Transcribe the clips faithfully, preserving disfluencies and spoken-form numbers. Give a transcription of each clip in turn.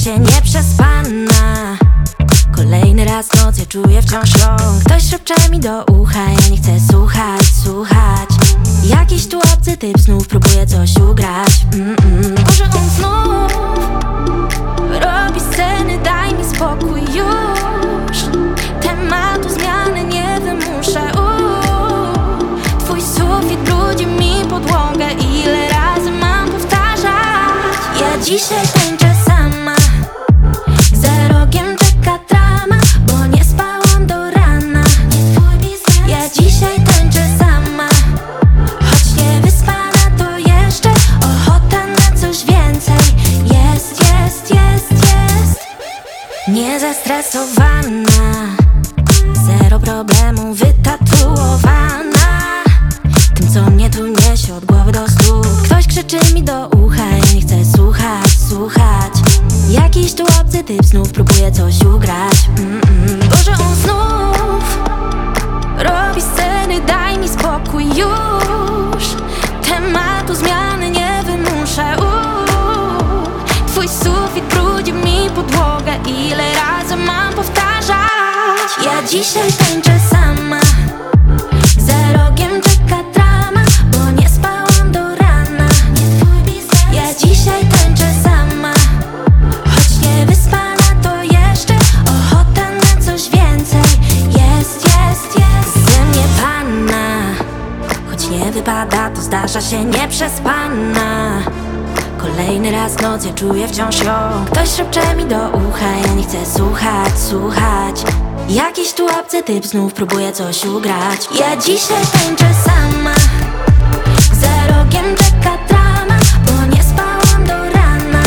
się nieprzespana. Kolejny raz noc, ja czuję wciąż ją. Ktoś szepcze mi do ucha, ja nie chcę słuchać, słuchać. Jakiś tu obcy typ znów próbuje coś ugrać. Mm-mm. Może on znów robi sceny, daj mi spokój już. Tematu zmiany nie wymuszę. Uuu. Twój sufit brudzi mi podłogę, ile razy mam powtarzać? Ja dzisiaj tańczę sama. Za rogiem czeka trama, bo nie spałam do rana. Ja dzisiaj tańczę sama, choć nie wyspana, to jeszcze ochota na coś więcej. Jest, jest, jest, jest. Nie zestresowana, zero problemu, wytatuowana tym, co mnie tu niesie od głowy do stóp. Ktoś krzyczy mi do ucha, ja nie chcę słuchać, słuchać. Jakiś tu obcy typ znów próbuje coś ugrać. Mm-mm. Boże, on znów robi sceny, daj mi spokój już. Tematu zmiany nie wymuszę. Uuu. Twój sufit brudzi mi podłogę, ile razy mam powtarzać? Ja dzisiaj tańczę sama. Za rogiem czeka trama, bo nie spałam do rana. Ja dzisiaj tańczę sama, choć nie wyspana, to jeszcze ochota na coś więcej. Jest, jest, jest. Ze mnie panna, choć nie wypada, to zdarza się nieprzespana. Kolejny raz noc, ja czuję wciąż ją. Ktoś szepcze mi do ucha, ja nie chcę słuchać, słuchać. Jakiś tu obcy typ znów próbuje coś ugrać. Ja dzisiaj tańczę sama. Za rogiem czeka trama, bo nie spałam do rana.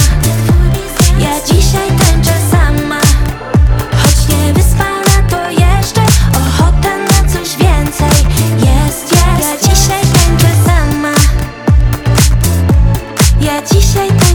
Ja dzisiaj tańczę sama, choć nie wyspana, to jeszcze ochota na coś więcej. Jest, jest. Ja dzisiaj tańczę sama. Ja dzisiaj tańczę